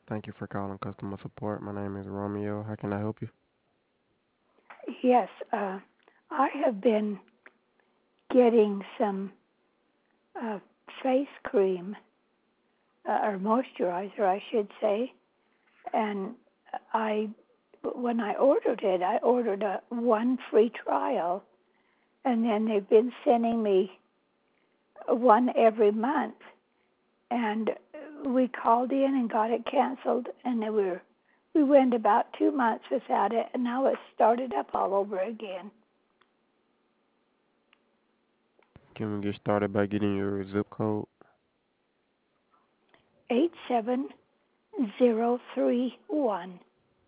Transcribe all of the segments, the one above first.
Thank you for calling customer support. My name is Romeo. How can I help you? Yes, I have been getting some uh, face cream or moisturizer, I should say, and I, when I ordered it, I ordered a one free trial, and then they've been sending me one every month, and we called in and got it canceled, and we went about 2 months without it, and now it's started up all over again. Can we get started by getting your zip code? 87031.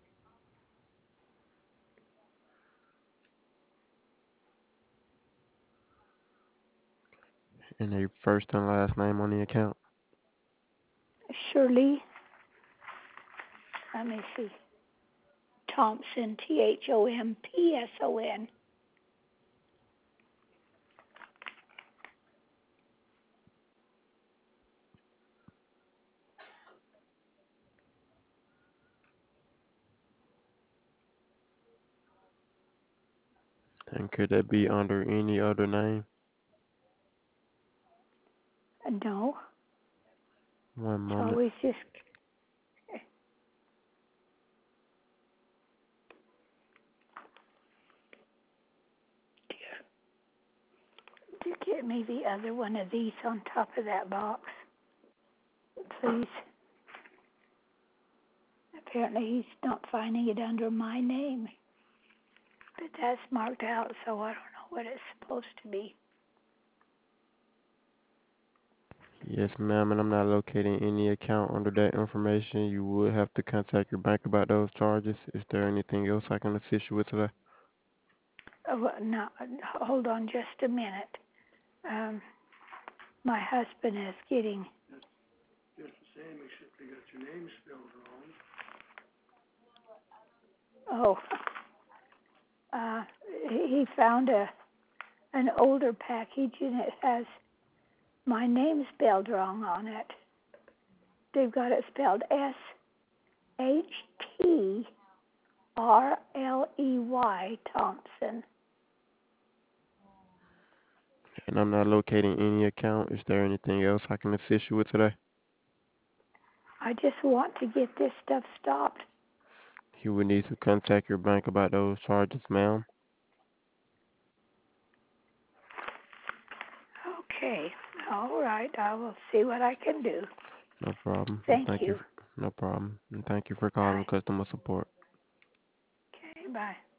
And your first and last name on the account? Shirley, let me see, Thompson, Thompson. And could that be under any other name? No, One it's moment. always just, to get me the other one of these on top of that box, please. Apparently he's not finding it under my name, but that's marked out, so I don't know what it's supposed to be. Yes, ma'am, and I'm not locating any account under that information. You would have to contact your bank about those charges. Is there anything else I can assist you with today? Oh, no, hold on just a minute. Um, my husband is getting. Just the same, except they got your name spelled wrong. Oh, uh, he found an older package and it has my name spelled wrong on it. They've got it spelled Shtrley Thompson. And I'm not locating any account. Is there anything else I can assist you with today? I just want to get this stuff stopped. You would need to contact your bank about those charges, ma'am. Okay, all right, I will see what I can do. No problem. And Thank thank you. you. No problem. And thank you for calling Bye. customer support. Okay, bye.